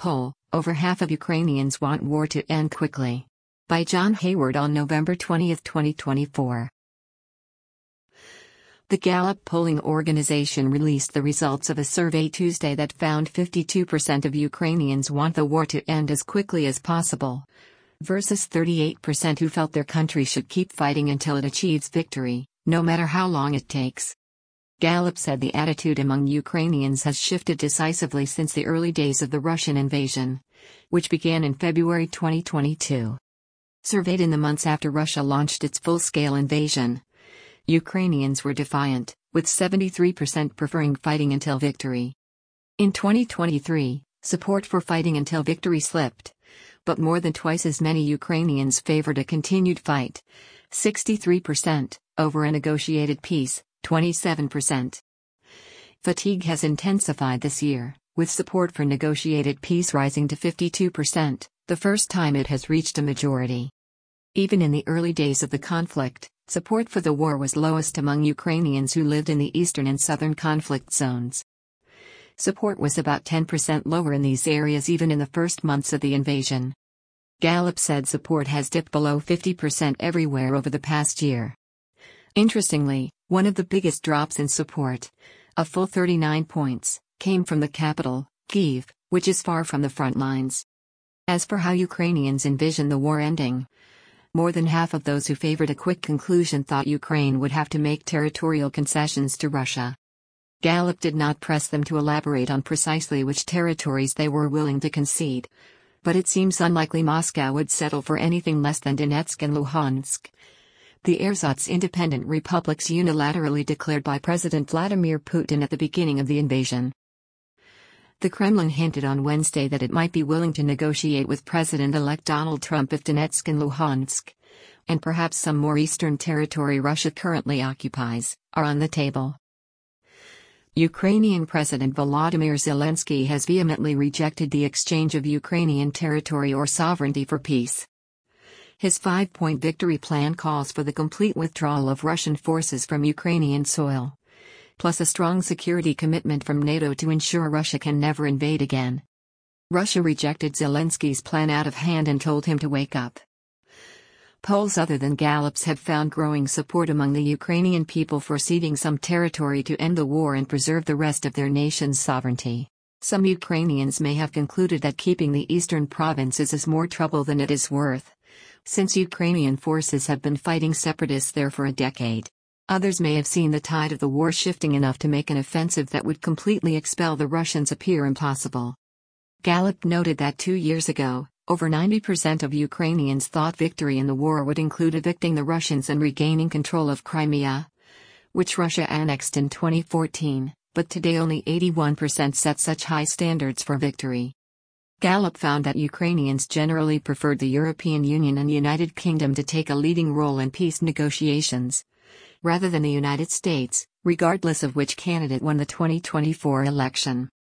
poll, over half of Ukrainians want war to end quickly. By John Hayward on November 20, 2024. The Gallup polling organization released the results of a survey Tuesday that found 52% of Ukrainians want the war to end as quickly as possible, versus 38% who felt their country should keep fighting until it achieves victory, no matter how long it takes. Gallup said the attitude among Ukrainians has shifted decisively since the early days of the Russian invasion, which began in February 2022. Surveyed in the months after Russia launched its full-scale invasion, Ukrainians were defiant, with 73% preferring fighting until victory. In 2023, support for fighting until victory slipped, but more than twice as many Ukrainians favored a continued fight, 63%, over a negotiated peace, 27%. Fatigue has intensified this year, with support for negotiated peace rising to 52%, the first time it has reached a majority. Even in the early days of the conflict, support for the war was lowest among Ukrainians who lived in the eastern and southern conflict zones. Support was about 10% lower in these areas even in the first months of the invasion. Gallup said support has dipped below 50% everywhere over the past year. Interestingly, one of the biggest drops in support, a full 39 points, came from the capital, Kyiv, which is far from the front lines. As for how Ukrainians envision the war ending, more than half of those who favored a quick conclusion thought Ukraine would have to make territorial concessions to Russia. Gallup did not press them to elaborate on precisely which territories they were willing to concede, but it seems unlikely Moscow would settle for anything less than Donetsk and Luhansk, the ersatz independent republics unilaterally declared by President Vladimir Putin at the beginning of the invasion. The Kremlin hinted on Wednesday that it might be willing to negotiate with President-elect Donald Trump if Donetsk and Luhansk, and perhaps some more eastern territory Russia currently occupies, are on the table. Ukrainian President Volodymyr Zelensky has vehemently rejected the exchange of Ukrainian territory or sovereignty for peace. His 5-point victory plan calls for the complete withdrawal of Russian forces from Ukrainian soil, plus a strong security commitment from NATO to ensure Russia can never invade again. Russia rejected Zelensky's plan out of hand and told him to wake up. Polls other than Gallup's have found growing support among the Ukrainian people for ceding some territory to end the war and preserve the rest of their nation's sovereignty. Some Ukrainians may have concluded that keeping the eastern provinces is more trouble than it is worth, since Ukrainian forces have been fighting separatists there for a decade. Others may have seen the tide of the war shifting enough to make an offensive that would completely expel the Russians appear impossible. Gallup noted that 2 years ago, over 90% of Ukrainians thought victory in the war would include evicting the Russians and regaining control of Crimea, which Russia annexed in 2014, but today only 81% set such high standards for victory. Gallup found that Ukrainians generally preferred the European Union and United Kingdom to take a leading role in peace negotiations, rather than the United States, regardless of which candidate won the 2024 election.